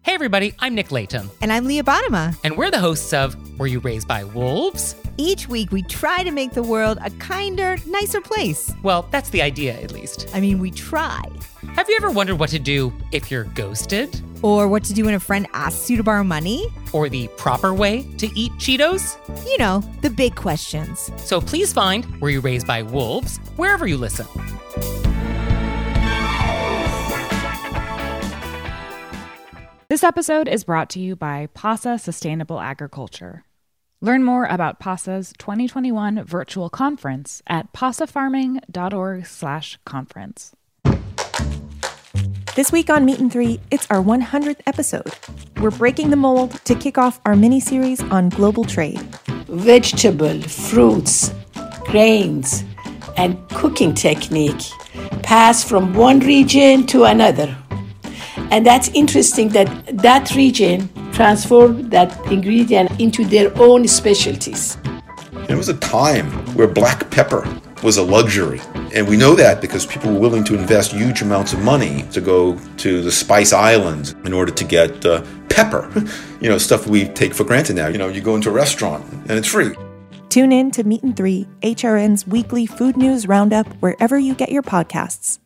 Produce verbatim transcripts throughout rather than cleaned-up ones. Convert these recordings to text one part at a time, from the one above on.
Hey everybody, I'm Nick Layton. And I'm Leah Bottima. And we're the hosts of Were You Raised by Wolves? Each week we try to make the world a kinder, nicer place. Well, that's the idea, at least. I mean, we try. Have you ever wondered what to do if you're ghosted? Or what to do when a friend asks you to borrow money? Or the proper way to eat Cheetos? You know, the big questions. So please find Were You Raised by Wolves wherever you listen. This episode is brought to you by PASA Sustainable Agriculture. Learn more about PASA's twenty twenty-one virtual conference at pasafarming.org slash conference. This week on Meat and Three, it's our one hundredth episode. We're breaking the mold to kick off our mini-series on global trade. Vegetable, fruits, grains, and cooking technique pass from one region to another. And that's interesting that that region transformed that ingredient into their own specialties. It was a time where black pepper was a luxury. And we know that because people were willing to invest huge amounts of money to go to the Spice Islands in order to get uh, pepper. You know, stuff we take for granted now. You know, you go into a restaurant and it's free. Tune in to Meat and Three, H R N's weekly food news roundup wherever you get your podcasts.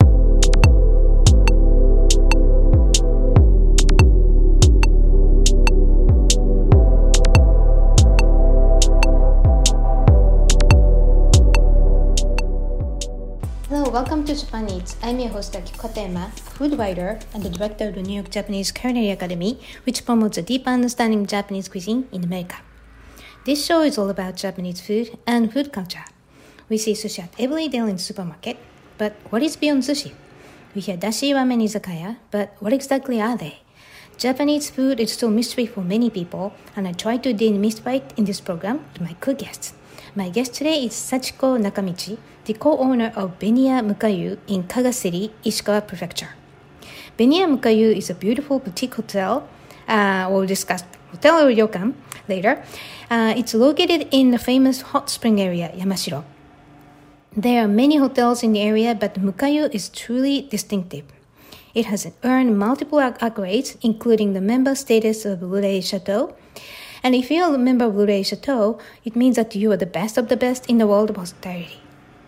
Hello, welcome to Japan Eats. I'm your host Akiko Katayama, food writer and the director of the New York Japanese Culinary Academy, which promotes a deeper understanding of Japanese cuisine in America. This show is all about Japanese food and food culture. We see sushi at every day in the supermarket, but what is beyond sushi? We hear dashi ramen izakaya, but what exactly are they? Japanese food is still a mystery for many people, and I try to demystify it in this program with my co-guests. My guest today is Sachiko Nakamichi, the co-owner of Beniya Mukayu in Kaga City, Ishikawa Prefecture. Beniya Mukayu is a beautiful boutique hotel. Uh, we'll discuss hotel or ryokan later. Uh, it's located in the famous hot spring area, Yamashiro. There are many hotels in the area, but Mukayu is truly distinctive. It has earned multiple accolades, including the member status of Lurei Chateau. And if you're a member of Lurei Chateau, it means that you are the best of the best in the world of hospitality.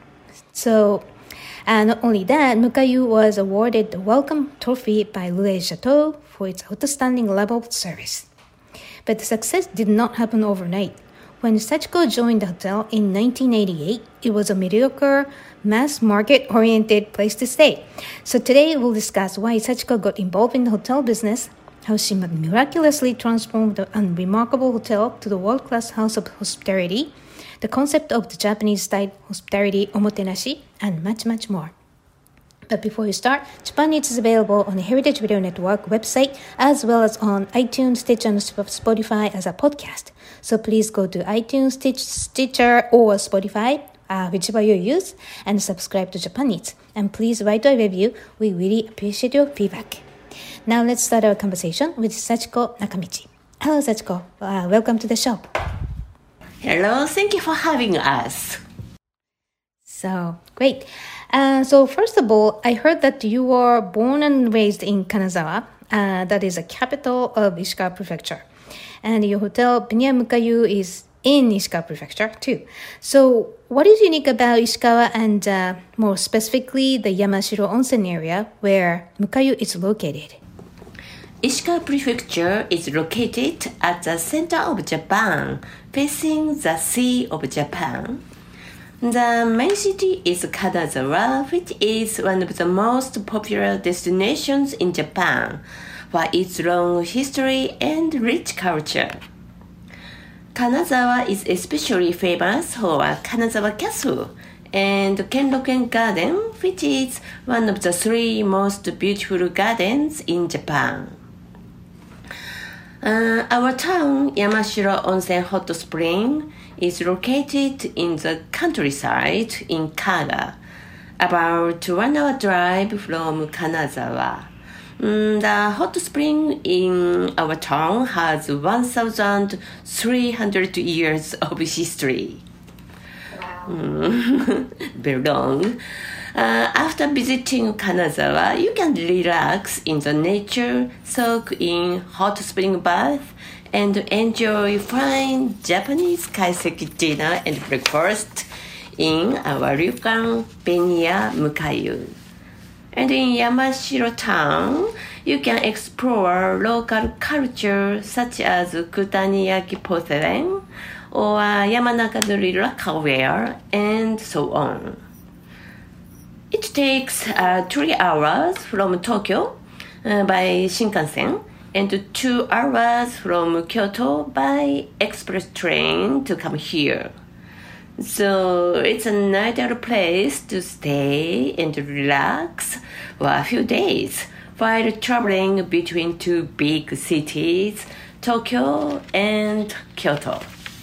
So, uh, not only that, Mukayu was awarded the Welcome Trophy by Lurei Chateau for its outstanding level of service. But the success did not happen overnight. When Sachiko joined the hotel in nineteen eighty-eight, it was a mediocre, mass market-oriented place to stay. So today we'll discuss why Sachiko got involved in the hotel business, how she miraculously transformed the unremarkable hotel to the world-class house of hospitality, the concept of the Japanese-style hospitality omotenashi, and much, much more. But before we start, Japan Eats is available on the Heritage Radio Network website, as well as on iTunes, Stitcher, and Spotify as a podcast. So please go to iTunes, Stitch, Stitcher, or Spotify, uh, whichever you use, and subscribe to Japan Eats. And please write a review. We really appreciate your feedback. Now let's start our conversation with Sachiko Nakamichi. Hello, Sachiko. Uh, welcome to the show. Hello, thank you for having us. So, great. Uh, so, first of all, I heard that you were born and raised in Kanazawa. Uh, that is the capital of Ishikawa Prefecture. And your hotel, Beniya Mukayu, is in Ishikawa Prefecture too. So, what is unique about Ishikawa and uh, more specifically the Yamashiro Onsen area where Mukayu is located? Ishikawa Prefecture is located at the center of Japan, facing the Sea of Japan. The main city is Kanazawa, which is one of the most popular destinations in Japan for its long history and rich culture. Kanazawa is especially famous for Kanazawa Castle and Kenroku Garden, which is one of the three most beautiful gardens in Japan. Uh, our town, Yamashiro Onsen Hot Spring, is located in the countryside in Kaga, about one hour drive from Kanazawa. Mm, the hot spring in our town has one thousand three hundred years of history. Wow. Mm, very long. Uh, after visiting Kanazawa, you can relax in the nature, soak in hot spring bath, and enjoy fine Japanese kaiseki dinner and breakfast in our ryokan Benya Mukayu. And in Yamashiro town, you can explore local culture such as Kutaniyaki porcelain or Yamanaka-nuri lacquerware and so on. It takes uh, three hours from Tokyo uh, by Shinkansen and two hours from Kyoto by express train to come here. So it's an ideal place to stay and relax for a few days while traveling between two big cities, Tokyo and Kyoto.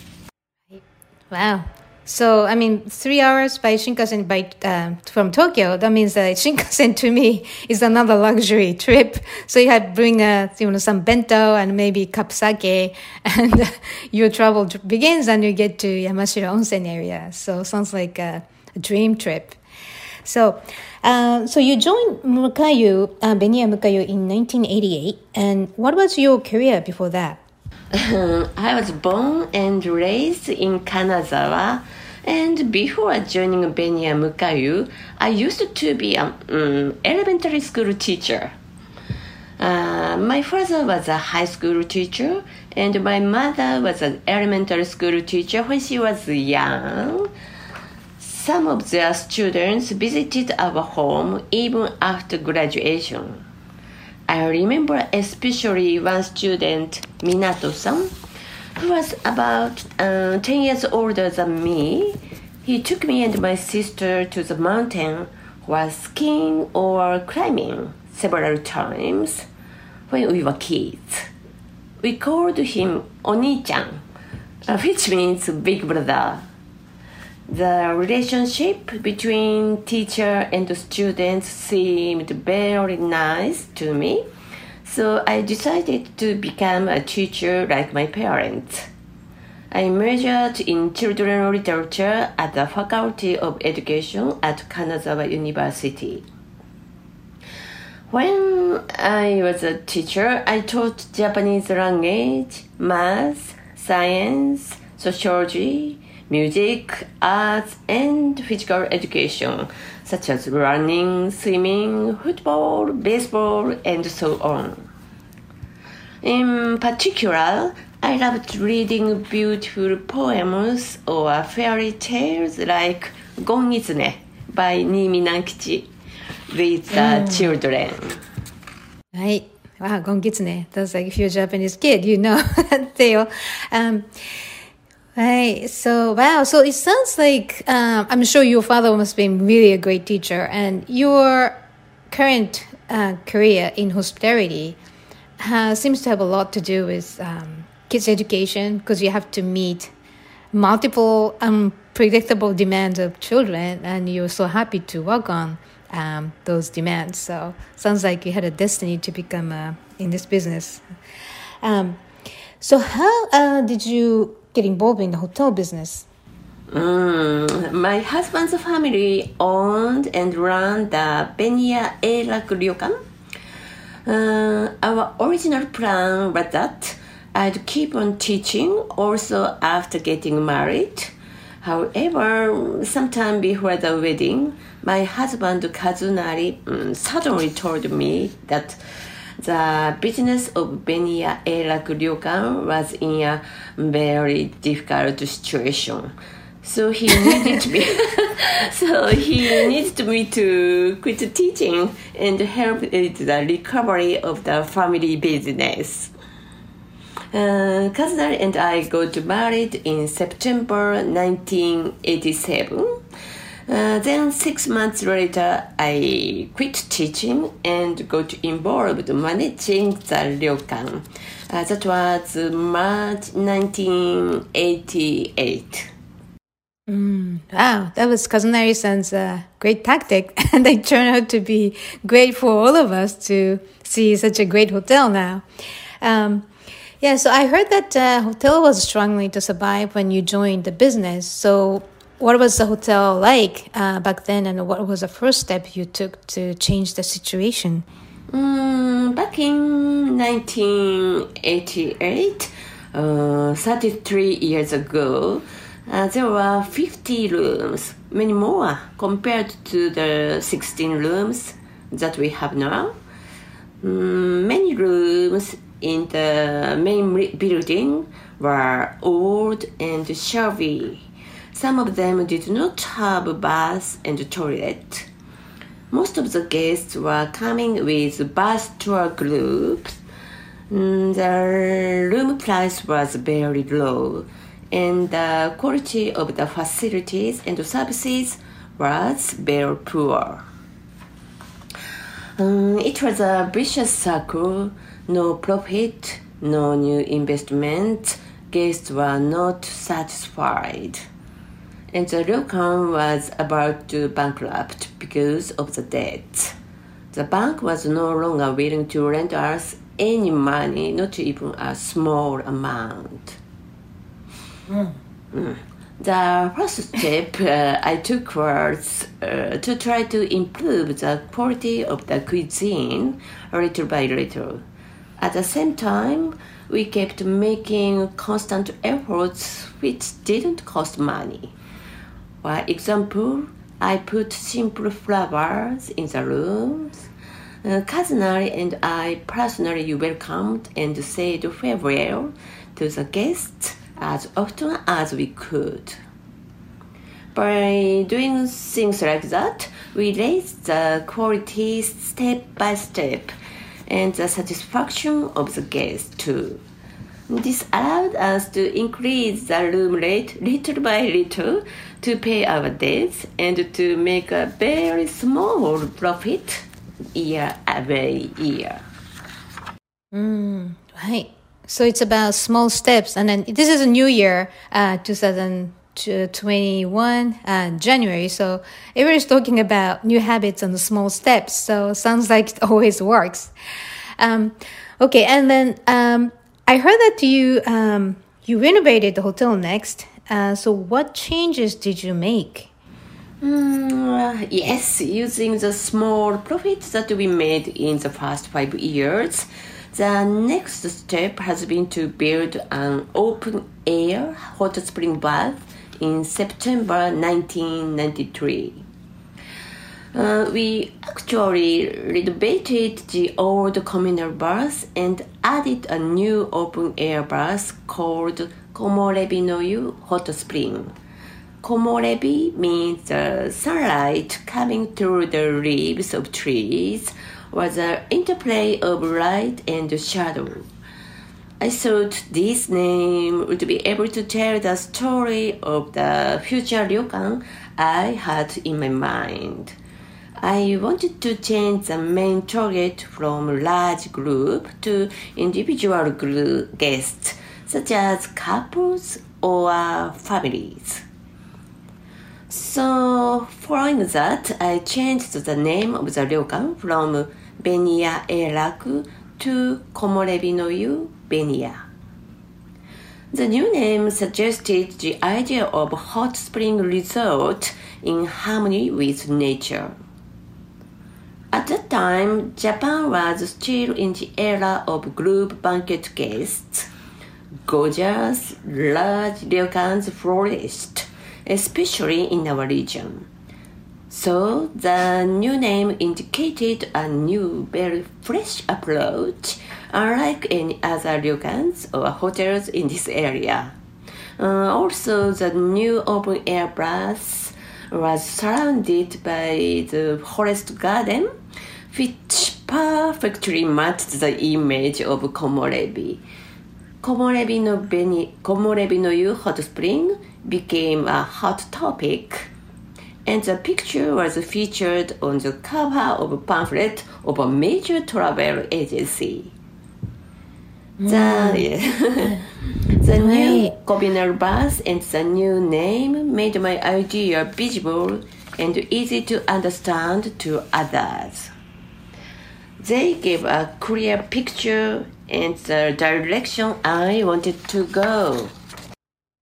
Wow. So, I mean, three hours by Shinkansen by, uh, from Tokyo, that means that Shinkansen to me is another luxury trip. So you had to bring uh, you know, some bento and maybe cup sake, and your travel begins and you get to Yamashiro Onsen area. So sounds like a, a dream trip. So, uh, so you joined Mukayu, uh, Benya Mukayu in nineteen eighty-eight. And what was your career before that? I was born and raised in Kanazawa, and before joining Benya Mukayu, I used to be an um, elementary school teacher. Uh, my father was a high school teacher, and my mother was an elementary school teacher when she was young. Some of their students visited our home even after graduation. I remember especially one student, Minato-san, who was about uh, ten years older than me. He took me and my sister to the mountain while skiing or climbing several times when we were kids. We called him Oni-chan, uh, which means big brother. The relationship between teacher and students seemed very nice to me, so I decided to become a teacher like my parents. I majored in children's literature at the Faculty of Education at Kanazawa University. When I was a teacher, I taught Japanese language, math, science, sociology, music, arts, and physical education, such as running, swimming, football, baseball, and so on. In particular, I loved reading beautiful poems or fairy tales like Gongitsune by Niimi Nankichi with the mm. children. Right. Wow, Gongitsune. That's like if you're a Japanese kid, you know that tale. Um, Right. So, wow. So it sounds like, um, I'm sure your father must have been really a great teacher, and your current uh, career in hospitality uh, seems to have a lot to do with um, kids' education, because you have to meet multiple unpredictable demands of children, and you're so happy to work on um, those demands. So sounds like you had a destiny to become uh, in this business. Um, so how uh, did you get involved in the hotel business? Mm, my husband's family owned and ran the Benya Eilaku Ryokan. Uh, our original plan was that I'd keep on teaching also after getting married. However, sometime before the wedding, my husband Kazunari um, suddenly told me that the business of Benya Eilaku Ryokan was in a very difficult situation. So he needed me. so he needed me to quit teaching and help with the recovery of the family business. Uh, Kazunari and I got married in September nineteen eighty-seven. Uh, then six months later, I quit teaching and got involved managing the ryokan. Uh, that was March nineteen eighty-eight. Mm, wow, that was Kazunari-san's uh, great tactic, and they turned out to be great for all of us to see such a great hotel now. Um, yeah, so I heard that uh, hotel was struggling to survive when you joined the business. So what was the hotel like uh, back then, and what was the first step you took to change the situation? Mm, back in nineteen eighty-eight, uh, thirty-three years ago, uh, there were fifty rooms, many more compared to the sixteen rooms that we have now. Mm, many rooms in the main building were old and shabby. Some of them did not have a bath and a toilet. Most of the guests were coming with bus tour groups. The room price was very low, and the quality of the facilities and services was very poor. Um, it was a vicious circle, no profit, no new investment. Guests were not satisfied. And the ryokan was about to bankrupt because of the debt. The bank was no longer willing to lend us any money, not even a small amount. Mm. Mm. The first step uh, I took was uh, to try to improve the quality of the cuisine little by little. At the same time, we kept making constant efforts which didn't cost money. For example, I put simple flowers in the rooms. Uh, Kazunari and I personally welcomed and said farewell to the guests as often as we could. By doing things like that, we raised the quality step by step and the satisfaction of the guests too. This allowed us to increase the room rate little by little to pay our debts and to make a very small profit year by year. Mm, right. So it's about small steps. And then this is a new year, uh, twenty twenty-one, uh, January. So everyone's talking about new habits and small steps. So sounds like it always works. Um, okay. And then um, I heard that you um, you renovated the hotel next. Uh, so what changes did you make? Mm, yes, using the small profits that we made in the first five years, the next step has been to build an open-air hot spring bath in September nineteen ninety-three. Uh, we actually renovated the old communal bath and added a new open-air bath called Komorebi no Yu Hot Spring. Komorebi means the sunlight coming through the leaves of trees was an interplay of light and shadow. I thought this name would be able to tell the story of the future ryokan I had in my mind. I wanted to change the main target from large group to individual group guests, such as couples or families. So, following that, I changed the name of the ryokan from Benya Eiraku to Komorebi no Yu Benya. The new name suggested the idea of a hot spring resort in harmony with nature. At that time, Japan was still in the era of group banquet guests. Gorgeous, large ryokans flourished, especially in our region. So the new name indicated a new, very fresh approach, unlike any other ryokans or hotels in this area. Uh, also, the new open-air bath was surrounded by the forest garden, which perfectly matched the image of Komorebi. Komorebi no Beni, Komorebi no Yu Hot Spring became a hot topic, and the picture was featured on the cover of a pamphlet of a major travel agency. Mm. The, yeah. the new communal bath and the new name made my idea visible and easy to understand to others. They gave a clear picture and the direction I wanted to go.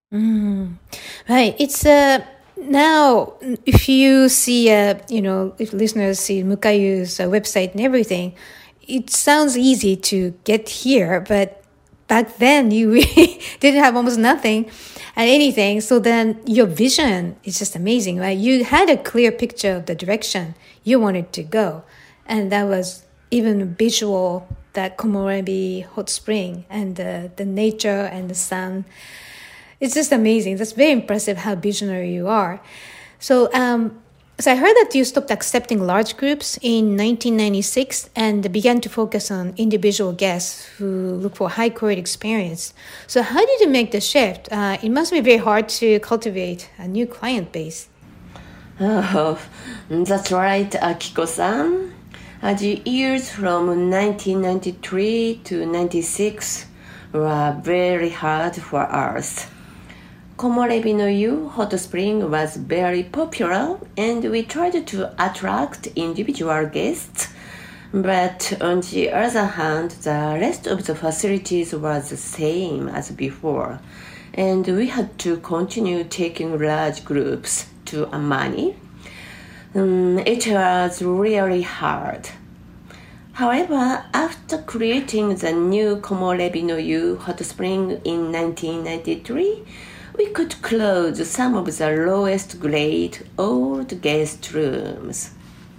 Mm. Right. It's uh, now, if you see, uh, you know, if listeners see Mukayu's uh, website and everything, it sounds easy to get here, but back then you really didn't have almost nothing and anything. So then your vision is just amazing, right? You had a clear picture of the direction you wanted to go. And that was even visual, that Komorebi hot spring and uh, the nature and the sun. It's just amazing. That's very impressive how visionary you are. So, um, so I heard that you stopped accepting large groups in nineteen ninety-six and began to focus on individual guests who look for high quality experience. So how did you make the shift? Uh, it must be very hard to cultivate a new client base. Oh, that's right, Akiko-san. Uh, the years from nineteen ninety-three to ninety-six were very hard for us. Komorebi no Yu hot spring was very popular and we tried to attract individual guests, but on the other hand, the rest of the facilities was the same as before, and we had to continue taking large groups to Amani. Um, it was really hard. However, after creating the new Komorebi no Yu hot spring in nineteen ninety-three, we could close some of the lowest grade old guest rooms.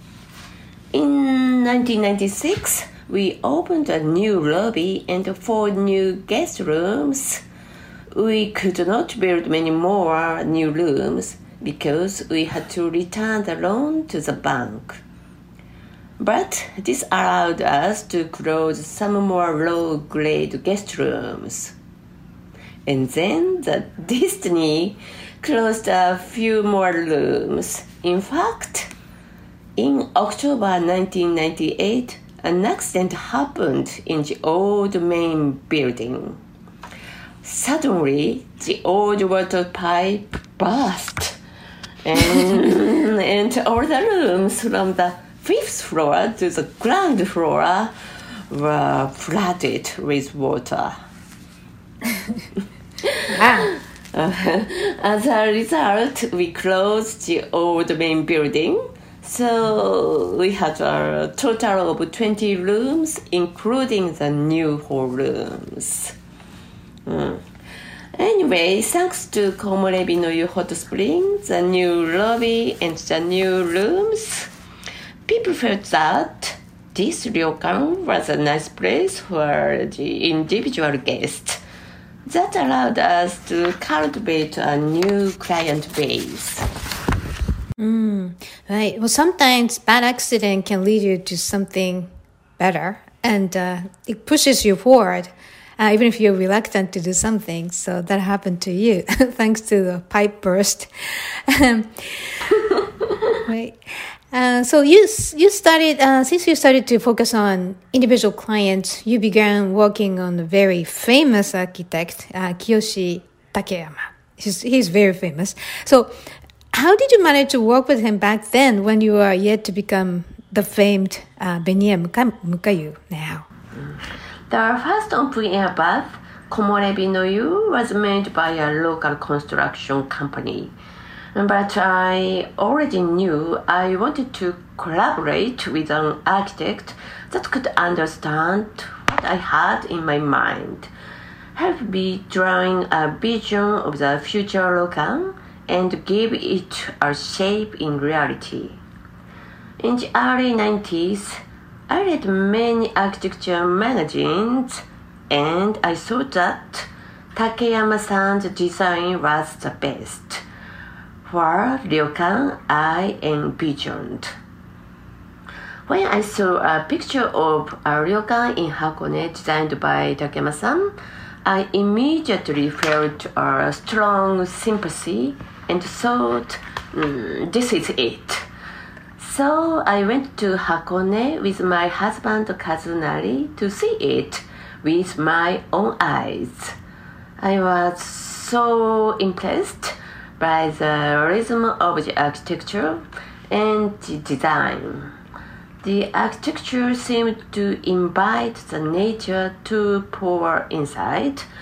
In nineteen ninety-six, we opened a new lobby and four new guest rooms. We could not build many more new rooms because we had to return the loan to the bank. But this allowed us to close some more low-grade guest rooms. And then the Disney closed a few more rooms. In fact, in October nineteen ninety-eight, an accident happened in the old main building. Suddenly, the old water pipe burst, and, and all the rooms from the fifth floor to the ground floor were flooded with water. Wow. Uh, as a result, we closed the old main building, so we had a total of twenty rooms, including the new hall rooms. Mm. Anyway, thanks to Komorebi no Yu hot spring, the new lobby, and the new rooms, people felt that this ryokan was a nice place for the individual guests. That allowed us to cultivate a new client base. Mm, right. Well, sometimes bad accident can lead you to something better, and uh, it pushes you forward, uh, even if you're reluctant to do something. So that happened to you, thanks to the pipe burst. Right. Uh, so you you started uh, since you started to focus on individual clients, you began working on a very famous architect, uh, Kiyoshi Takeyama. He's he's very famous. So, how did you manage to work with him back then when you were yet to become the famed uh, Beniya Mukayu now? The first open-air bath, Komorebi no Yu, was made by a local construction company. But I already knew I wanted to collaborate with an architect that could understand what I had in my mind, help me drawing a vision of the future ryokan, and give it a shape in reality. In the early nineties, I read many architecture magazines, and I thought that Takeyama-san's design was the best for ryokan I envisioned. When I saw a picture of a ryokan in Hakone designed by Takeyama-san, I immediately felt a strong sympathy and thought, mm, this is it. So I went to Hakone with my husband Kazunari to see it with my own eyes. I was so impressed by the rhythm of the architecture and the design. The architecture seemed to invite the nature to pour inside,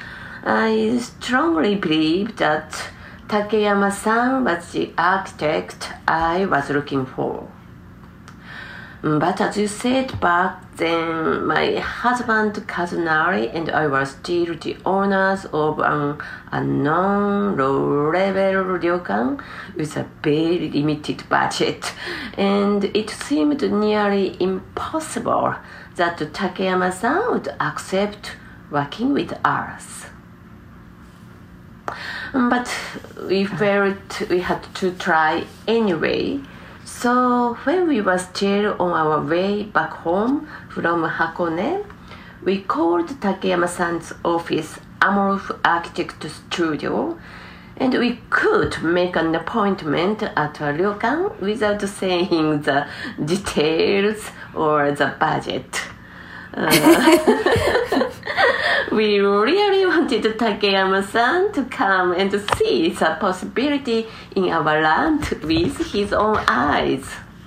I strongly believe that Takeyama-san was the architect I was looking for. But as you said back then, my husband Kazunari and I were still the owners of an unknown low-level ryokan with a very limited budget, and it seemed nearly impossible that Takeyama-san would accept working with us. But we felt we had to try anyway. So when we were still on our way back home from Hakone, we called Takeyama-san's office Amorph Architect Studio, and we could make an appointment at a ryokan without saying the details or the budget. Uh, we really wanted Takeyama-san to come and see the possibility in our land with his own eyes.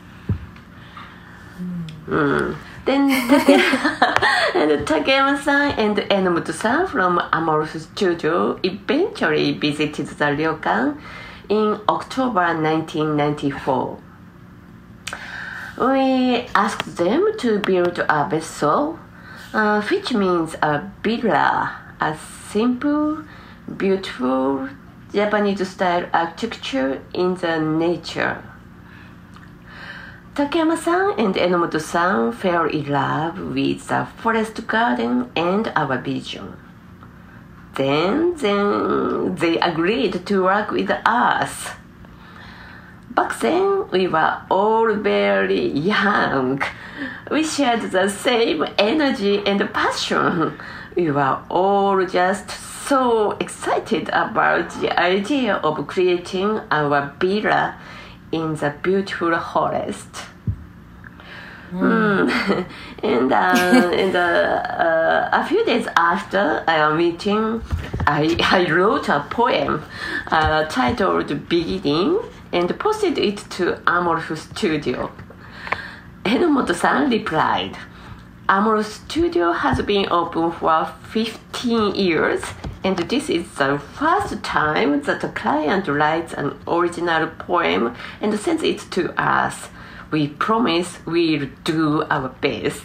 Mm. Then Take- and Takeyama-san and Enomoto-san from Amorph Studio eventually visited the ryokan in October nineteen ninety-four. We asked them to build a vessel, uh, which means a villa, a simple, beautiful Japanese-style architecture in the nature. Takeyama-san and Enomoto-san fell in love with the forest garden and our vision. Then, then they agreed to work with us. Back then, we were all very young. We shared the same energy and passion. We were all just so excited about the idea of creating our villa in the beautiful forest. Mm. Mm. and uh, and uh, uh, a few days after our meeting, I, I wrote a poem uh, titled Beginning and posted it to Amorph Studio. Enomoto-san replied, Amorph Studio has been open for fifteen years, and this is the first time that a client writes an original poem and sends it to us. We promise we'll do our best.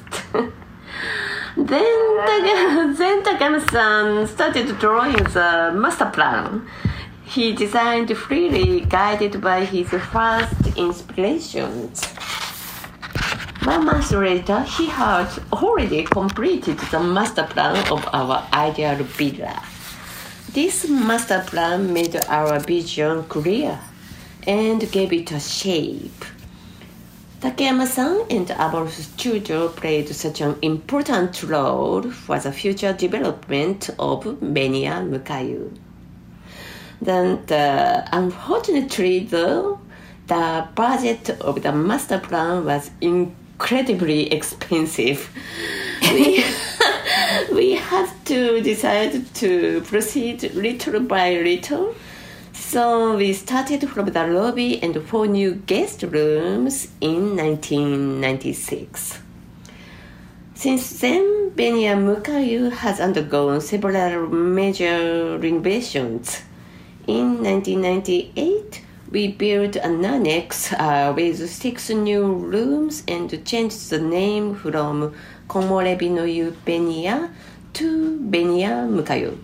Then, then Takeyama-san started drawing the master plan. He designed freely, guided by his first inspirations. One month later, he had already completed the master plan of our ideal villa. This master plan made our vision clear and gave it a shape. Takeyama-san and Amorph Studio played such an important role for the future development of Benya Mukayu. Then, the, unfortunately, though, the budget of the master plan was incredibly expensive. we, we had to decide to proceed little by little. So we started from the lobby and four new guest rooms in nineteen ninety-six. Since then, Benya Mukayu has undergone several major renovations. In nineteen ninety-eight, we built an annex uh, with six new rooms and changed the name from Komorebi no Yu Benya to Benya Mukayu.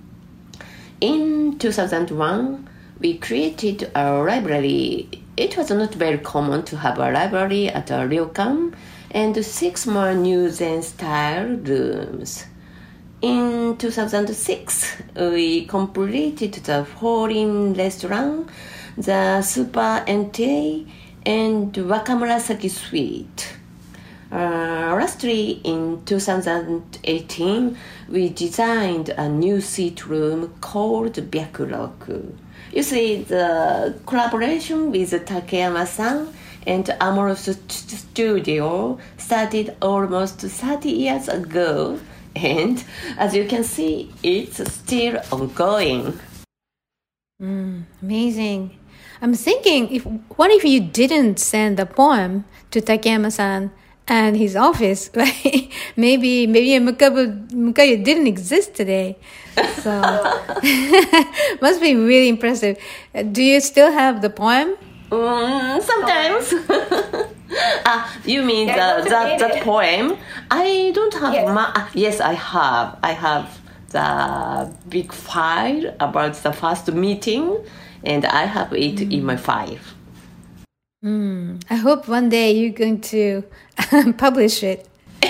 In two thousand one, we created a library. It was not very common to have a library at a ryokan, and six more new Zen-style rooms. In two thousand six, we completed the foreign restaurant, the Super Entei, and Wakamurasaki Suite. Uh, lastly, in two thousand eighteen, we designed a new seat room called Byakuroku. You see, the collaboration with Takeyama-san and Amorph Studio started almost thirty years ago, and as you can see, it's still ongoing. Mm, amazing. I'm thinking, if what if you didn't send the poem to Takeyama-san and his office, right? maybe maybe Mukayu, Mukayu didn't exist today. So must be really impressive. Do you still have the poem? Mm, sometimes. ah, you mean yeah, the, that that poem? I don't have. Yes. Ma- uh, yes, I have. I have the big file about the first meeting, and I have it mm. in my file. Mm. I hope one day you're going to publish it.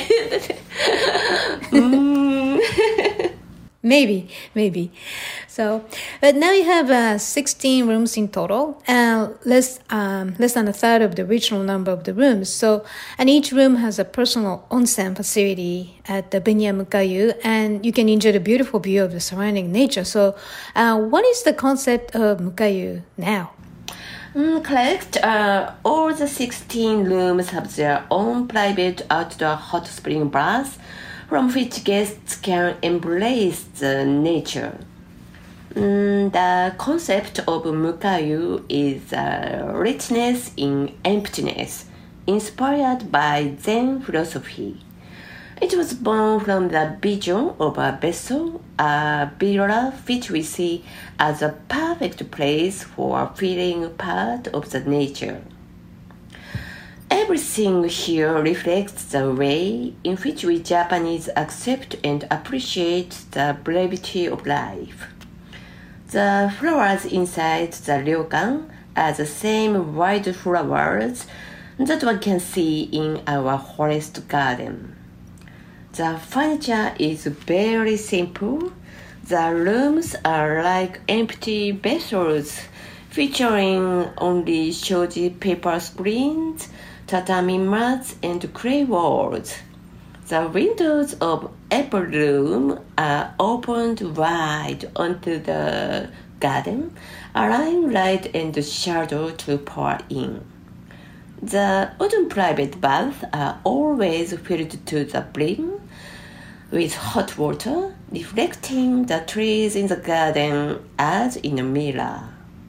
mm. Maybe, maybe. So, but now you have uh, sixteen rooms in total, and less um, less than a third of the original number of the rooms. So, and each room has a personal onsen facility at the Benya Mukayu, and you can enjoy the beautiful view of the surrounding nature. So, uh, what is the concept of Mukayu now? Mm, correct. Uh, all the sixteen rooms have their own private outdoor hot spring baths, from which guests can embrace the nature. Mm, the concept of Mukayu is uh, richness in emptiness, inspired by Zen philosophy. It was born from the vision of a vessel, a villa which we see as a perfect place for feeling part of the nature. Everything here reflects the way in which we Japanese accept and appreciate the brevity of life. The flowers inside the ryokan are the same wild flowers that one can see in our forest garden. The furniture is very simple. The rooms are like empty vessels, featuring only shoji paper screens, tatami mats, and clay walls. The windows of every room are opened wide onto the garden, allowing light and shadow to pour in. The wooden private baths are always filled to the brim with hot water, reflecting the trees in the garden as in a mirror.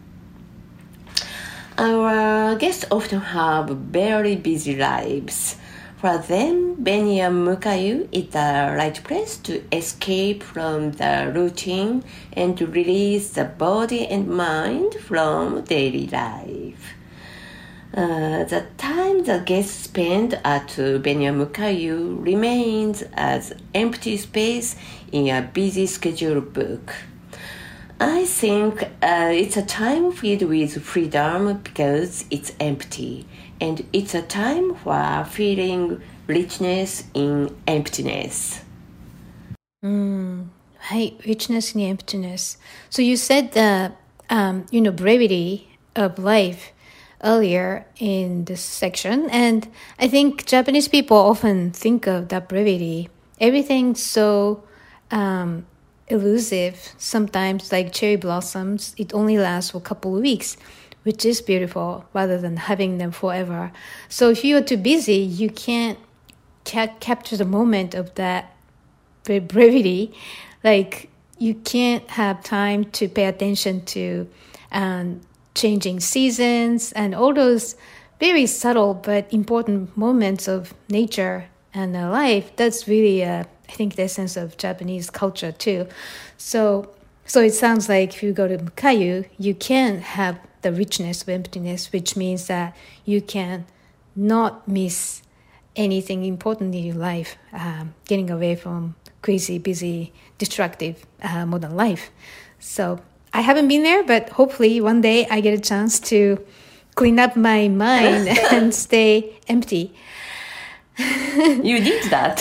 Our guests often have very busy lives. For them, Benya Mukayu is the right place to escape from the routine and to release the body and mind from daily life. Uh, the time the guests spend at Benya Mukayu remains as empty space in a busy schedule book. I think uh, it's a time filled with freedom because it's empty, and it's a time for feeling richness in emptiness. Mm, right, richness in emptiness. So you said the um, you know brevity of life earlier in this section, and I think Japanese people often think of that brevity. Everything's so um, elusive. Sometimes, like cherry blossoms, it only lasts for a couple of weeks, which is beautiful, rather than having them forever. So if you are too busy, you can't ca- capture the moment of that brevity. Like you can't have time to pay attention to um, changing seasons and all those very subtle but important moments of nature and uh, life. That's really, uh, I think, the essence of Japanese culture too. So, so it sounds like if you go to Mukayu, you can have the richness of emptiness, which means that you can not miss anything important in your life, um, getting away from crazy, busy, destructive uh, modern life. So I haven't been there, but hopefully one day I get a chance to clean up my mind and stay empty. You did that.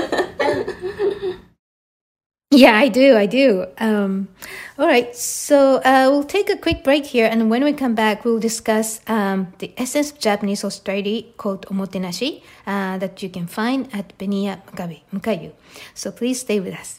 Yeah, I do. I do. Um, all right. So uh, we'll take a quick break here. And when we come back, we'll discuss um, the essence of Japanese hospitality called omotenashi uh, that you can find at Benya Mukayu. So please stay with us.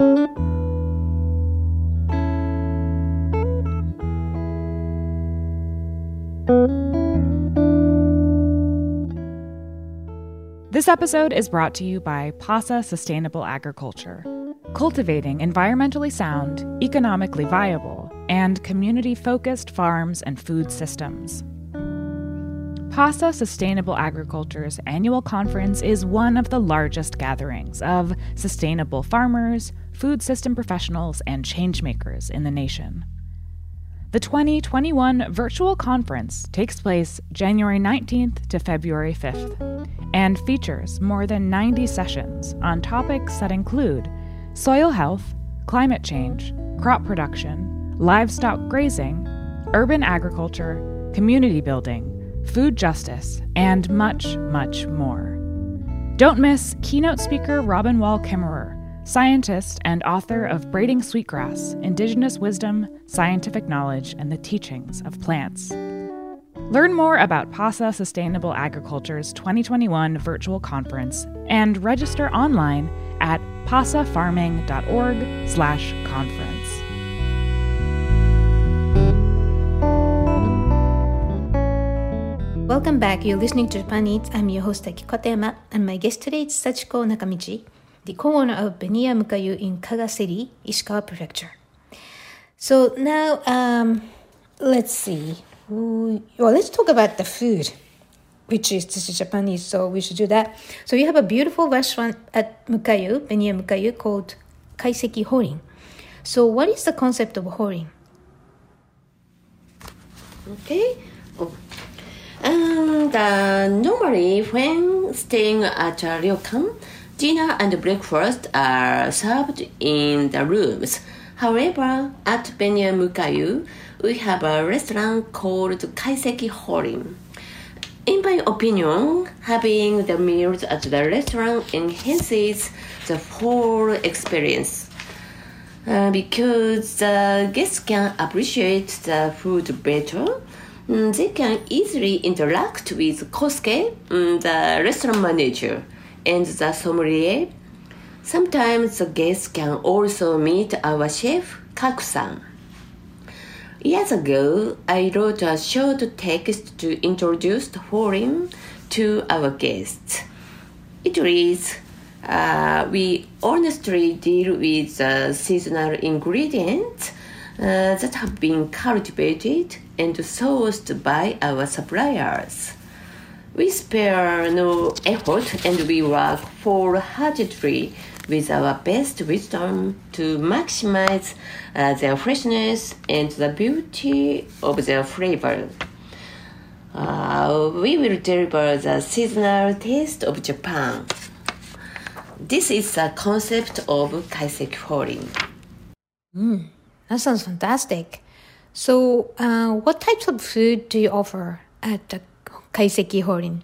This episode is brought to you by PASA Sustainable Agriculture, cultivating environmentally sound, economically viable, and community-focused farms and food systems. PASA Sustainable Agriculture's annual conference is one of the largest gatherings of sustainable farmers, food system professionals, and changemakers in the nation. The twenty twenty-one virtual conference takes place January nineteenth to February fifth and features more than ninety sessions on topics that include soil health, climate change, crop production, livestock grazing, urban agriculture, community building, food justice, and much, much more. Don't miss keynote speaker Robin Wall Kimmerer, scientist and author of Braiding Sweetgrass, Indigenous Wisdom, Scientific Knowledge, and the Teachings of Plants. Learn more about PASA Sustainable Agriculture's twenty twenty-one virtual conference and register online at pasafarming.org slash conference. Welcome back. You're listening to Japan Eats. I'm your host, Aki Kotayama, and my guest today is Sachiko Nakamichi, the co-owner of Beniya Mukayu in Kaga City, Ishikawa Prefecture. So now, um, let's see. Ooh, well, let's talk about the food, which is this is Japanese, so we should do that. So you have a beautiful restaurant at Mukayu, Beniya Mukayu, called Kaiseki Horin. So what is the concept of Horin? Okay. Oh. And uh, normally when staying at a ryokan, dinner and breakfast are served in the rooms. However, at Beniya Mukayu, we have a restaurant called Kaiseki Horin. In my opinion, having the meals at the restaurant enhances the whole experience uh, because the guests can appreciate the food better. They can easily interact with Kosuke, the restaurant manager, and the sommelier. Sometimes the guests can also meet our chef, Kaku-san. Years ago, I wrote a short text to introduce Horin to our guests. It reads, uh, we honestly deal with uh, seasonal ingredients uh, that have been cultivated and sourced by our suppliers. We spare no effort and we work full-heartedly with our best wisdom to maximize uh, their freshness and the beauty of their flavor. Uh, we will deliver the seasonal taste of Japan. This is the concept of Kaiseki Horin. Mm, that sounds fantastic. So, uh, what types of food do you offer at the Kaiseki Horin?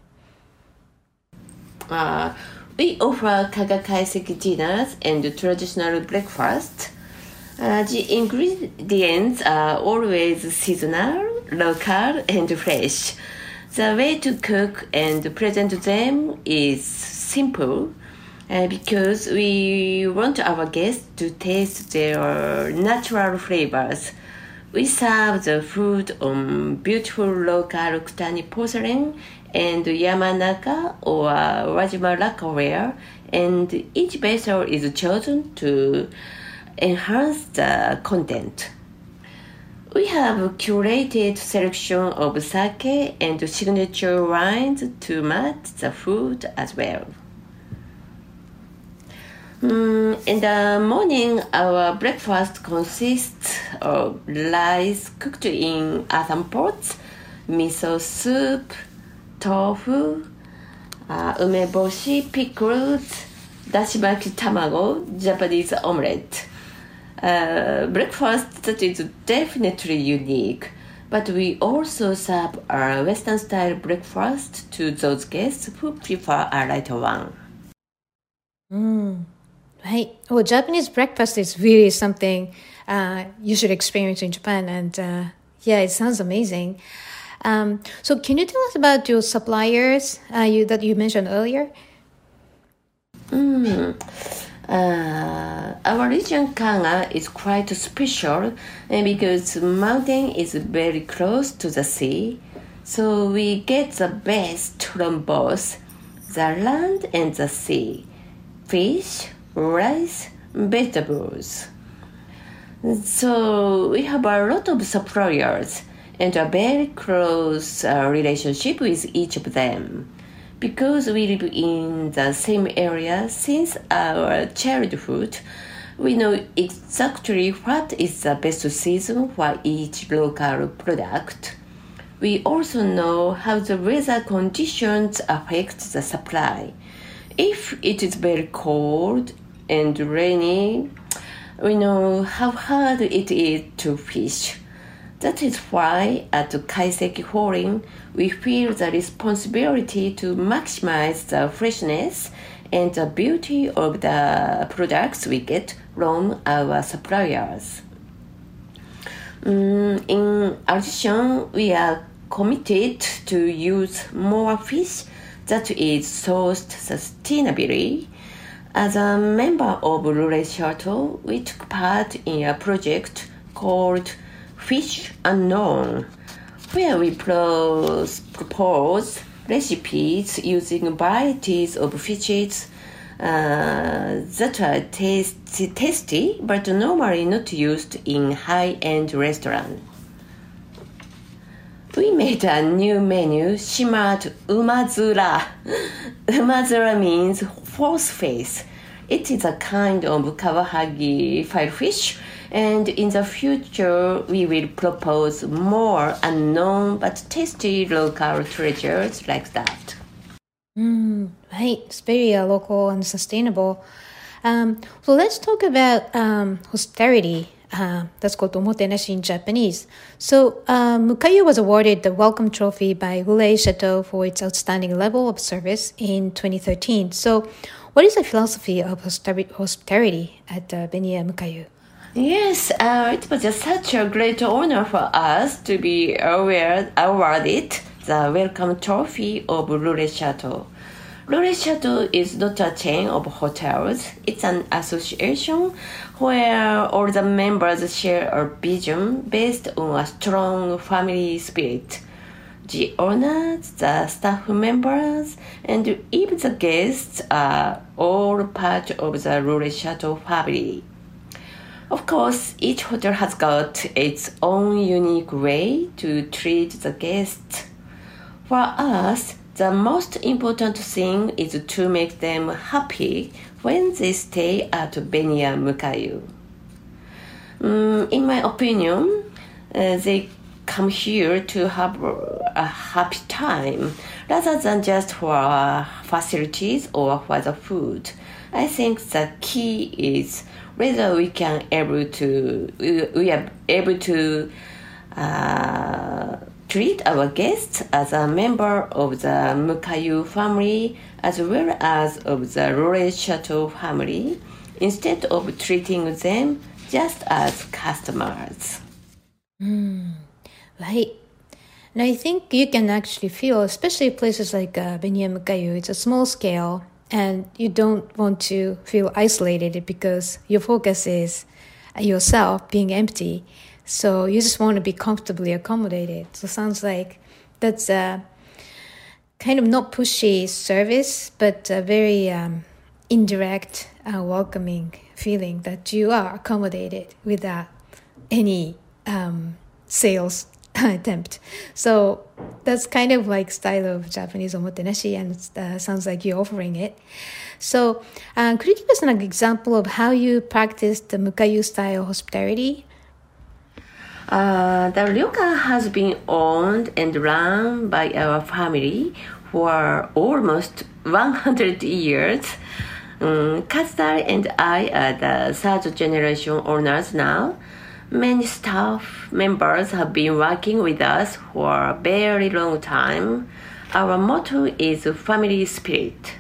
Uh, we offer Kaga Kaiseki dinners and traditional breakfast. Uh, the ingredients are always seasonal, local, and fresh. The way to cook and present them is simple uh, because we want our guests to taste their natural flavors. We serve the food on beautiful local Kutani porcelain and Yamanaka or Wajima lacquerware, and each vessel is chosen to enhance the content. We have a curated selection of sake and signature wines to match the food as well. Mm, in the morning, our breakfast consists of rice cooked in earthen pots, miso soup, tofu, uh, umeboshi, pickles, dashimaki tamago, Japanese omelette. Uh, breakfast that is definitely unique, but we also serve a Western-style breakfast to those guests who prefer a lighter one. Mm. Right. Well, Japanese breakfast is really something uh, you should experience in Japan. And uh, yeah, it sounds amazing. Um, so can you tell us about your suppliers uh, you, that you mentioned earlier? Mm. Uh, our region Kaga is quite special because the mountain is very close to the sea. So we get the best from both the land and the sea. Fish, rice, vegetables. So we have a lot of suppliers, and a very close uh, relationship with each of them. Because we live in the same area since our childhood, we know exactly what is the best season for each local product. We also know how the weather conditions affect the supply. If it is very cold and rainy, we know how hard it is to fish. That is why at Kaiseki Holding, we feel the responsibility to maximize the freshness and the beauty of the products we get from our suppliers. Mm, in addition, we are committed to use more fish that is sourced sustainably. As a member of Lure Shuttle, we took part in a project called Fish Unknown, where we propose recipes using varieties of fishes uh, that are tasty, tasty but normally not used in high-end restaurants. We made a new menu shimaed Umazura. Umazura means horse face. It is a kind of kawahagi firefish, and in the future we will propose more unknown but tasty local treasures like that. Mm, right, it's very uh, local and sustainable. Um, so let's talk about um, hospitality. Uh, that's called omotenashi in Japanese. So uh, Mukayu was awarded the Welcome Trophy by Lure Chateau for its outstanding level of service in twenty thirteen. So what is the philosophy of hospitality at uh, Benya Mukayu? Yes, uh, it was just such a great honor for us to be aware, awarded the Welcome Trophy of Lure Chateau. Lure Chateau is not a chain of hotels. It's an association where all the members share a vision based on a strong family spirit. The owners, the staff members, and even the guests are all part of the Lure Chateau family. Of course, each hotel has got its own unique way to treat the guests. For us, the most important thing is to make them happy when they stay at Benya Mukayu. Mm, in my opinion, uh, they come here to have a happy time rather than just for facilities or for the food. I think the key is whether we can able to we, we are able to uh, treat our guests as a member of the Mukayu family as well as of the Lure Chateau family, instead of treating them just as customers. Mm, right. And I think you can actually feel, especially places like uh, Benya Mukayu, it's a small scale, and you don't want to feel isolated because your focus is yourself being empty. So you just want to be comfortably accommodated. So it sounds like that's a kind of not pushy service, but a very um, indirect, uh, welcoming feeling that you are accommodated without any um, sales attempt. So that's kind of like style of Japanese omotenashi, and it uh, sounds like you're offering it. So uh, could you give us an example of how you practice the Mukayu style hospitality? Uh, the ryokan has been owned and run by our family for almost one hundred years. Um, Katsudari and I are the third generation owners now. Many staff members have been working with us for a very long time. Our motto is family spirit.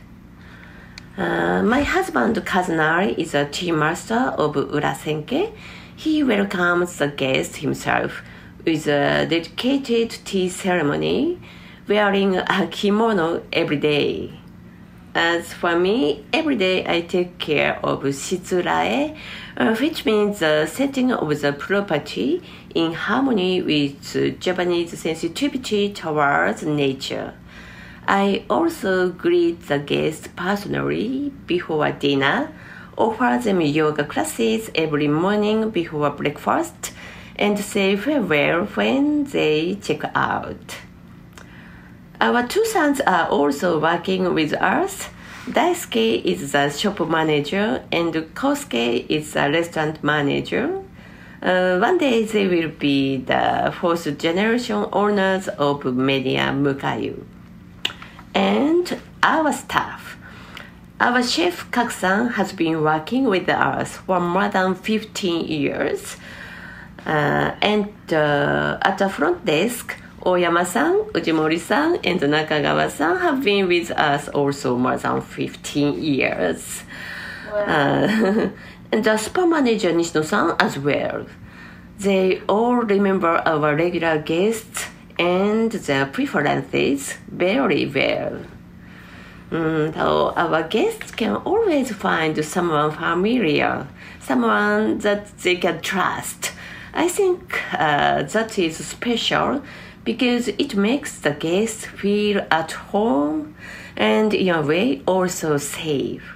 Uh, my husband Kazunari is a tea master of Urasenke. He welcomes the guest himself with a dedicated tea ceremony, wearing a kimono every day. As for me, every day I take care of shitsurae, uh, which means the setting of the property in harmony with Japanese sensitivity towards nature. I also greet the guests personally before dinner, offer them yoga classes every morning before breakfast, and say farewell when they check out. Our two sons are also working with us. Daisuke is the shop manager and Kosuke is the restaurant manager. Uh, one day they will be the fourth generation owners of Media Mukayu. And our staff. Our chef Kaku-san has been working with us for more than fifteen years. Uh, and uh, at the front desk, Oyama-san, Ujimori-san, and Nakagawa-san have been with us also more than fifteen years. Wow. Uh, and the spa manager Nishino-san as well. They all remember our regular guests and their preferences very well. Mm, so our guests can always find someone familiar, someone that they can trust. I think uh, that is special because it makes the guests feel at home and in a way also safe.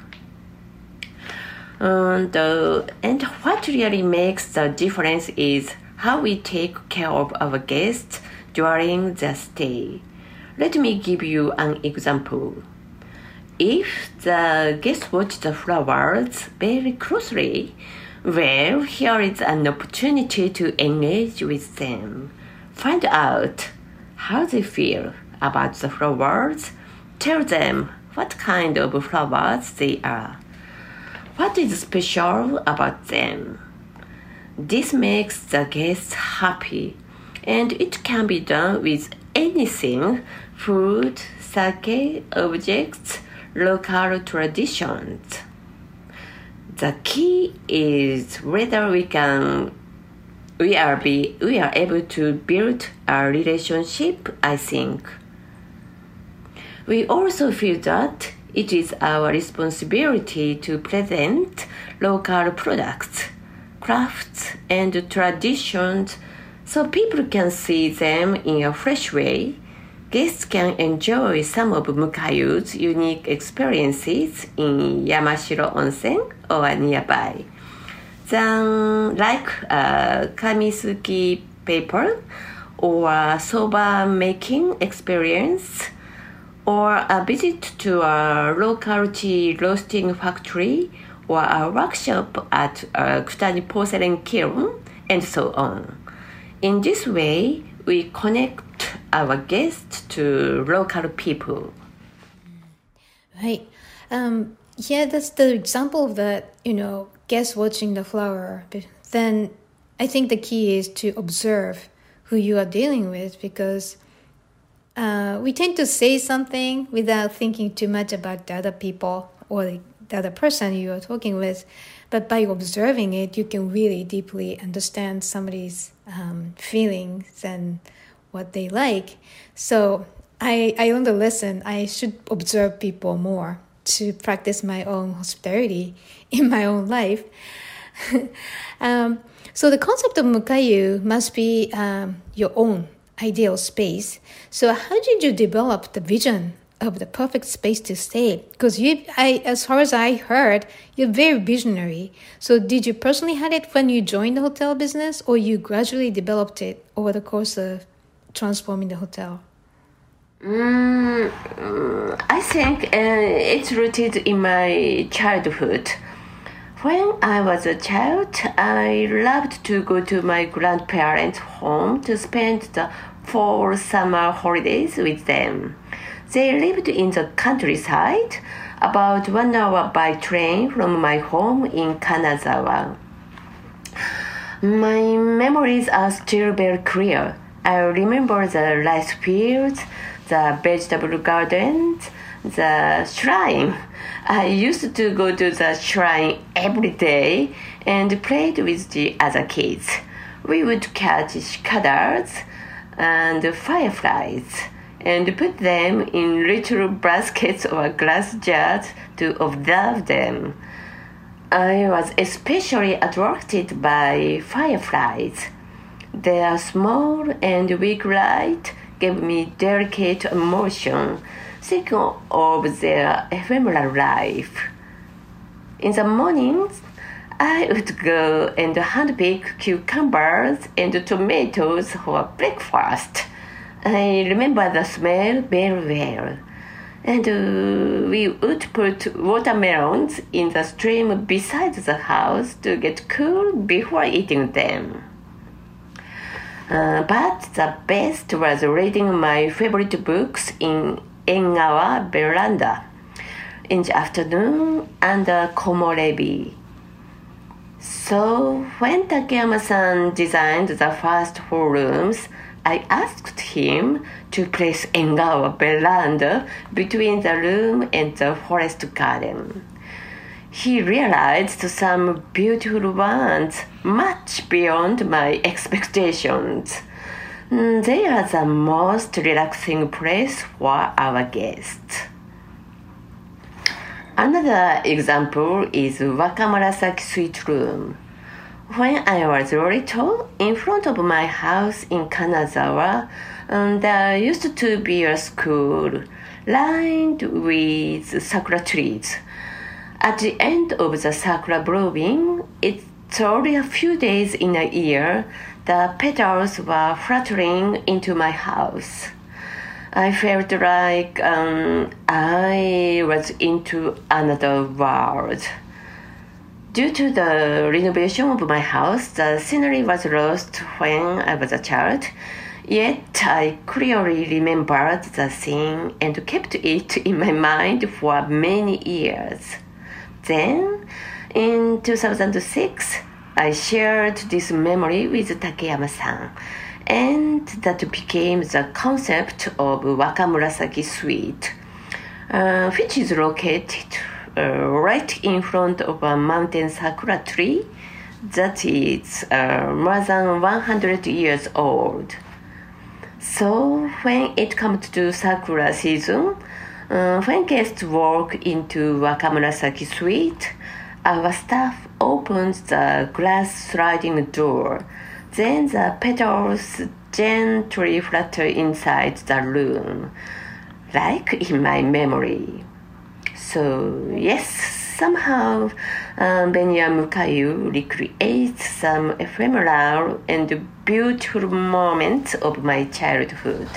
And, uh, and what really makes the difference is how we take care of our guests during the stay. Let me give you an example. If the guests watch the flowers very closely, well, here is an opportunity to engage with them. Find out how they feel about the flowers. Tell them what kind of flowers they are. What is special about them? This makes the guests happy, and it can be done with anything: food, sake, objects, local traditions. The key is whether we can we are be we are able to build a relationship, I think. We also feel that it is our responsibility to present local products, crafts, and traditions so people can see them in a fresh way. Guests can enjoy some of Mukayu's unique experiences in Yamashiro Onsen or nearby. Then, like uh, kamisuki paper or soba making experience, or a visit to a local tea roasting factory, or a workshop at a Kutani porcelain kiln, and so on. In this way, we connect our guests to local people. Right. Um, yeah, that's the example of that, you know, guests watching the flower. But then I think the key is to observe who you are dealing with, because uh, we tend to say something without thinking too much about the other people or the, the other person you are talking with. But by observing it, you can really deeply understand somebody's um, feelings and what they like. So I, I learned a lesson. I should observe people more to practice my own hospitality in my own life. um, so the concept of Mukayu must be um, your own ideal space. So how did you develop the vision of the perfect space to stay? Because you, I, as far as I heard, you're very visionary. So did you personally had it when you joined the hotel business, or you gradually developed it over the course of transforming the hotel? Mm, I think uh, it's rooted in my childhood. When I was a child, I loved to go to my grandparents' home to spend the fall summer holidays with them. They lived in the countryside, about one hour by train from my home in Kanazawa. My memories are still very clear. I remember the rice fields, the vegetable gardens, the shrine. I used to go to the shrine every day and played with the other kids. We would catch cicadas and fireflies and put them in little baskets or glass jars to observe them. I was especially attracted by fireflies. Their small and weak light gave me delicate emotion, thinking of their ephemeral life. In the mornings, I would go and handpick cucumbers and tomatoes for breakfast. I remember the smell very well. And uh, we would put watermelons in the stream beside the house to get cool before eating them. Uh, but the best was reading my favorite books in our veranda in the afternoon under komorebi. So when Takeyama-san designed the first four rooms, I asked him to place Engawa veranda between the room and the forest garden. He realized some beautiful ones much beyond my expectations. They are the most relaxing place for our guests. Another example is Wakamurasaki Suite Room. When I was little, in front of my house in Kanazawa, um, there used to be a school lined with sakura trees. At the end of the sakura blooming, it's only a few days in a year, the petals were fluttering into my house. I felt like um, I was into another world. Due to the renovation of my house, the scenery was lost when I was a child, yet I clearly remembered the scene and kept it in my mind for many years. Then, in two thousand six, I shared this memory with Takeyama-san, and that became the concept of Wakamurasaki Suite, uh, which is located uh, right in front of a mountain sakura tree that is uh, more than one hundred years old. So when it comes to sakura season, uh, when guests walk into Wakamurasaki Suite, our staff opens the glass sliding door. Then the petals gently flutter inside the room, like in my memory. So yes, somehow um, Benya Mukayu recreates some ephemeral and beautiful moments of my childhood.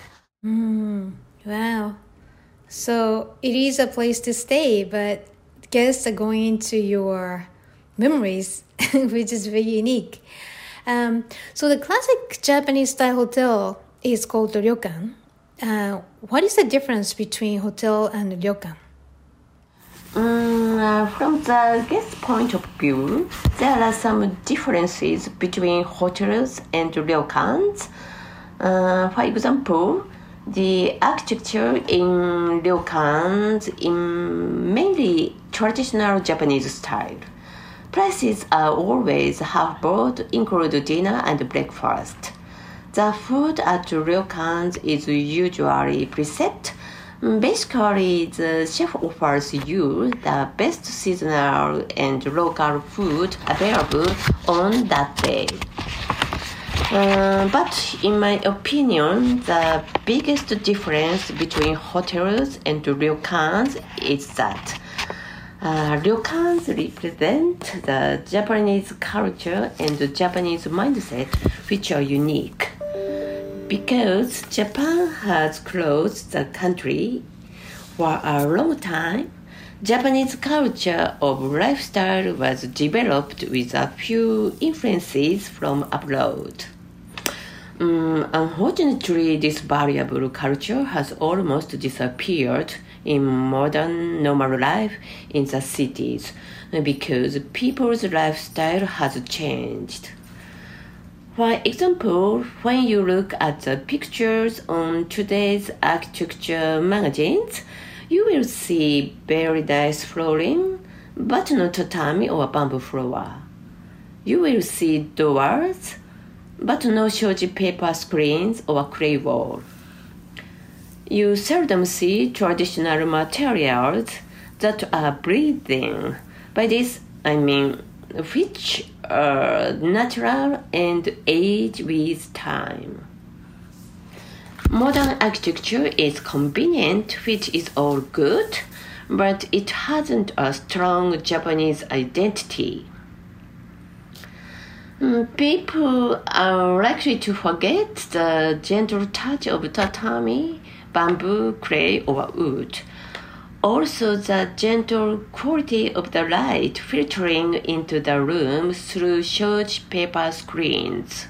Mm, wow. So it is a place to stay, but guests are going into your memories, which is very unique. Um, so the classic Japanese style hotel is called the ryokan. Uh, what is the difference between hotel and ryokan? Um, uh, from the guest point of view, there are some differences between hotels and ryokans. Uh, for example, the architecture in ryokans in mainly traditional Japanese style. Prices are always half-board, include dinner and breakfast. The food at ryokans is usually preset. Basically, the chef offers you the best seasonal and local food available on that day. Uh, but in my opinion, the biggest difference between hotels and ryokans is that Uh, ryokans represent the Japanese culture and the Japanese mindset, which are unique. Because Japan has closed the country for a long time, Japanese culture of lifestyle was developed with a few influences from abroad. Um, unfortunately, this valuable culture has almost disappeared in modern normal life in the cities because people's lifestyle has changed. For example, when you look at the pictures on today's architecture magazines, you will see very nice flooring, but no tatami or bamboo floor. You will see doors, but no shoji paper screens or clay wall. You seldom see traditional materials that are breathing. By this, I mean which are natural and age with time. Modern architecture is convenient, which is all good, but it hasn't a strong Japanese identity. Mm, People are likely to forget the gentle touch of tatami, bamboo, clay, or wood. Also, the gentle quality of the light filtering into the room through shoji paper screens.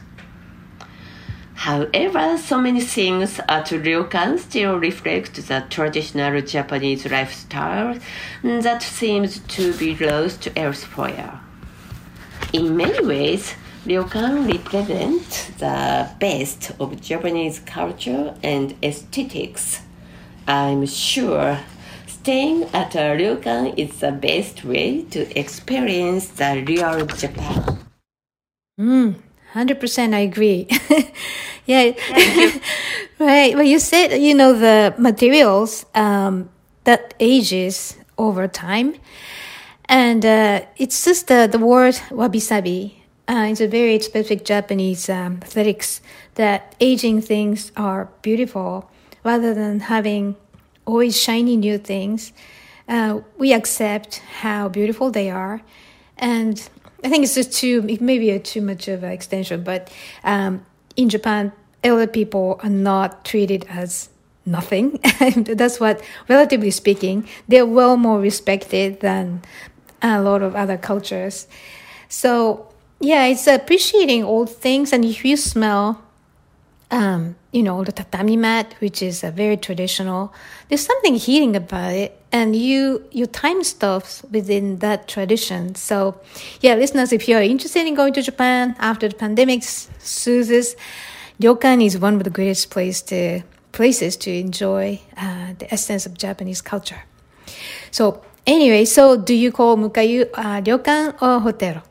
However, so many things at ryokan still reflect the traditional Japanese lifestyle that seems to be lost elsewhere. In many ways, ryokan represents the best of Japanese culture and aesthetics. I'm sure staying at a ryokan is the best way to experience the real Japan. Mm, one hundred percent I agree. Yeah. Right. Well, you said, you know, the materials um, that ages over time. And uh, it's just the, the word wabi-sabi. Uh, it's a very specific Japanese um, aesthetics that aging things are beautiful rather than having always shiny new things. Uh, we accept how beautiful they are. And I think it's just too, it may be a too much of an extension, but um, in Japan, elder people are not treated as nothing. That's what, relatively speaking, they're well more respected than a lot of other cultures. So, yeah, it's appreciating old things. And if you smell, um, you know, the tatami mat, which is a very traditional, there's something healing about it. And you, you time stuff within that tradition. So, yeah, listeners, if you're interested in going to Japan after the pandemic soothes, ryokan is one of the greatest place to, places to enjoy uh, the essence of Japanese culture. So, anyway, so do you call Mukayu uh, ryokan or hotel?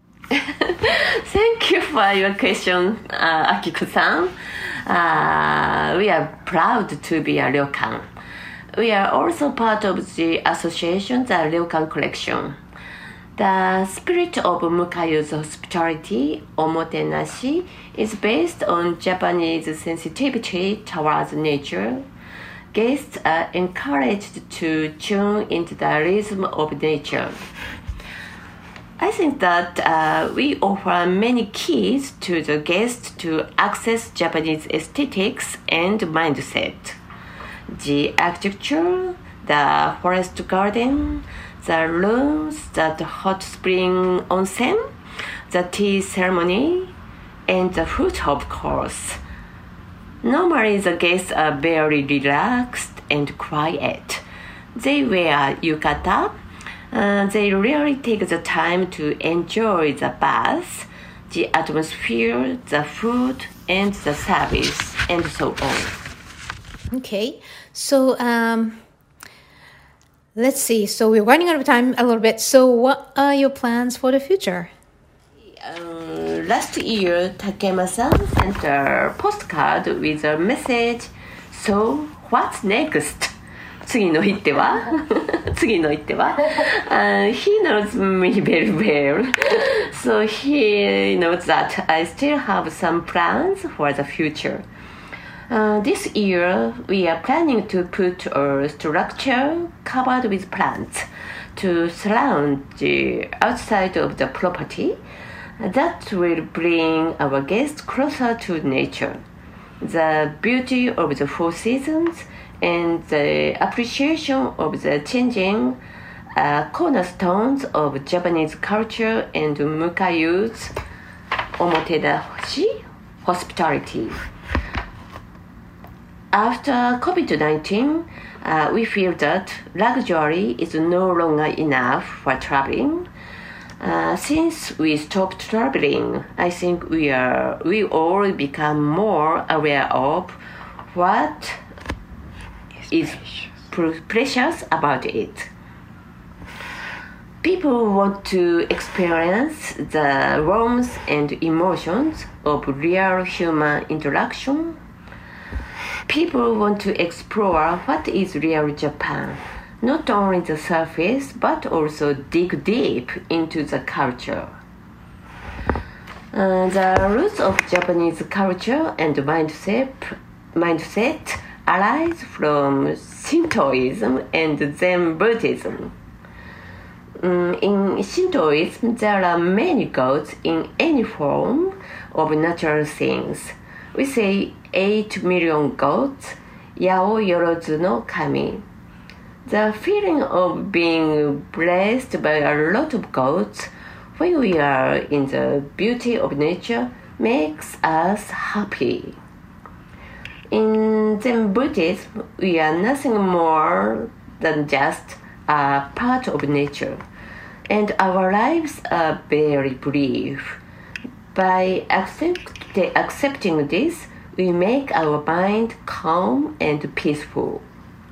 Thank you for your question, uh, Akiko-san. Uh, we are proud to be a ryokan. We are also part of the association, the Ryokan Collection. The spirit of Mukayu's hospitality, omotenashi, is based on Japanese sensitivity towards nature. Guests are encouraged to tune into the rhythm of nature. I think that uh, we offer many keys to the guests to access Japanese aesthetics and mindset. The architecture, the forest garden, the rooms, the hot spring onsen, the tea ceremony, and the food, of course. Normally, the guests are very relaxed and quiet. They wear yukata. Uh, they really take the time to enjoy the bath, the atmosphere, the food, and the service, and so on. Okay, so um, let's see. So we're running out of time a little bit. So what are your plans for the future? Uh, last year, Takema-san sent a postcard with a message. So what's next? 次の一手は次の一手は uh, He knows me very well. So he knows that I still have some plans for the future. Uh, this year, we are planning to put a structure covered with plants to surround the outside of the property that will bring our guests closer to nature. The beauty of the four seasons and the appreciation of the changing uh, cornerstones of Japanese culture and Mukayu's omotenashi hospitality. After covid nineteen, uh, we feel that luxury is no longer enough for traveling. Uh, since we stopped traveling, I think we are we all become more aware of what is precious about it. People want to experience the warmth and emotions of real human interaction. People want to explore what is real Japan, not only the surface, but also dig deep into the culture. Uh, the roots of Japanese culture and mindset, mindset arise from Shintoism and Zen Buddhism. Um, in Shintoism, there are many gods in any form of natural things. We say eight million gods, Yao Yorozu no Kami. The feeling of being blessed by a lot of gods when we are in the beauty of nature makes us happy. In Zen Buddhism, we are nothing more than just a part of nature, and our lives are very brief. By accept, accepting this, we make our mind calm and peaceful.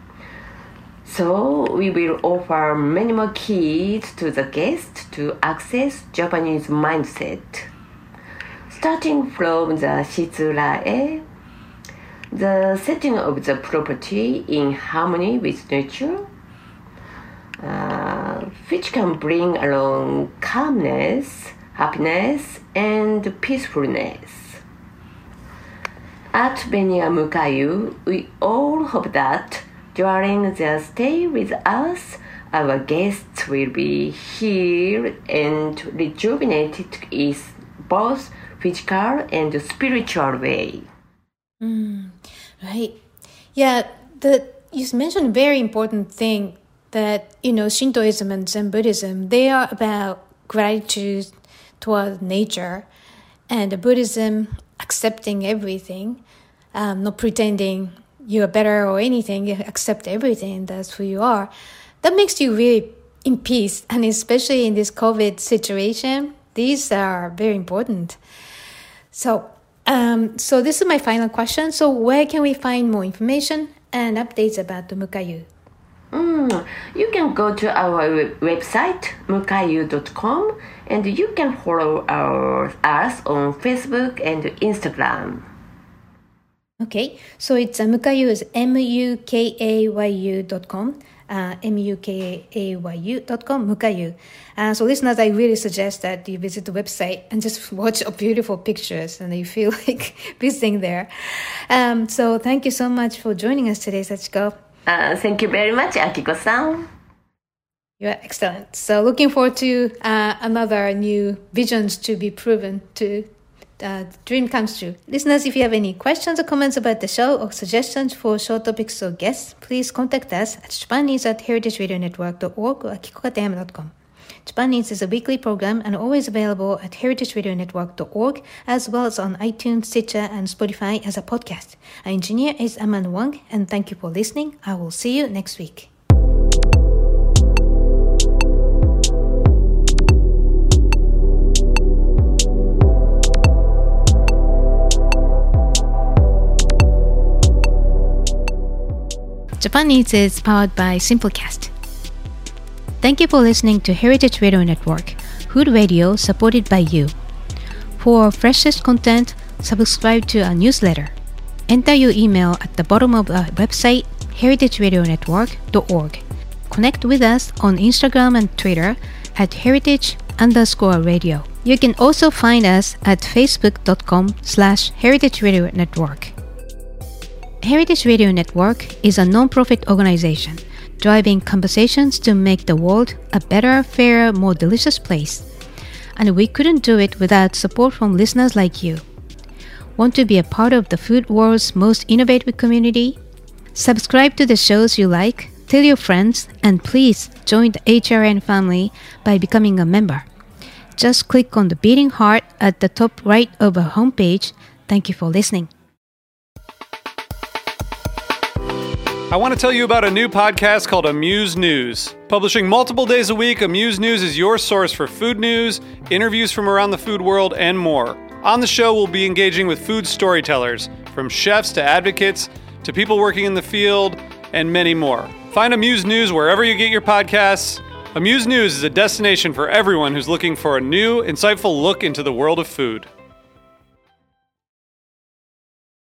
So we will offer many more keys to the guest to access Japanese mindset. Starting from the Shitsurae, the setting of the property in harmony with nature, uh, which can bring along calmness, happiness, and peacefulness. At Benya Mukayu, we all hope that during their stay with us, our guests will be healed and rejuvenated in both physical and spiritual way. Mm, right. Yeah, the you mentioned a very important thing that, you know, Shintoism and Zen Buddhism, they are about gratitude toward nature, and the Buddhism accepting everything, um, not pretending you are better or anything, you accept everything, that's who you are. That makes you really in peace, and especially in this COVID situation, these are very important. So, um, so this is my final question. So where can we find more information and updates about the Mukayu? Mm, you can go to our website, mukayu dot com, and you can follow our, us on Facebook and Instagram. Okay, so it's uh, Mukayu is M U K A Y U dot com, uh, M U K A Y U dot com, Mukayu. Uh, so listeners, I really suggest that you visit the website and just watch beautiful pictures and you feel like visiting there. Um, so thank you so much for joining us today, Sachiko. Uh, thank you very much, Akiko-san. You're excellent. So looking forward to uh, another new visions to be proven to uh, dream comes true. Listeners, if you have any questions or comments about the show or suggestions for show topics or guests, please contact us at Japanese at heritage radio network dot org or akiko katayama dot com. Japanese is a weekly program and always available at heritage radio network dot org as well as on iTunes, Stitcher, and Spotify as a podcast. Our engineer is Aman Wang, and thank you for listening. I will see you next week. Japan Eats is powered by Simplecast. Thank you for listening to Heritage Radio Network, food radio supported by you. For freshest content, subscribe to our newsletter. Enter your email at the bottom of our website, heritage radio network dot org. Connect with us on Instagram and Twitter at heritage underscore radio. You can also find us at facebook.com slash heritage radio network. Heritage Radio Network is a non-profit organization driving conversations to make the world a better, fairer, more delicious place. And we couldn't do it without support from listeners like you. Want to be a part of the food world's most innovative community? Subscribe to the shows you like, tell your friends, and please join the H R N family by becoming a member. Just click on the beating heart at the top right of our homepage. Thank you for listening. I want to tell you about a new podcast called Amuse News. Publishing multiple days a week, Amuse News is your source for food news, interviews from around the food world, and more. On the show, we'll be engaging with food storytellers, from chefs to advocates to people working in the field, and many more. Find Amuse News wherever you get your podcasts. Amuse News is a destination for everyone who's looking for a new, insightful look into the world of food.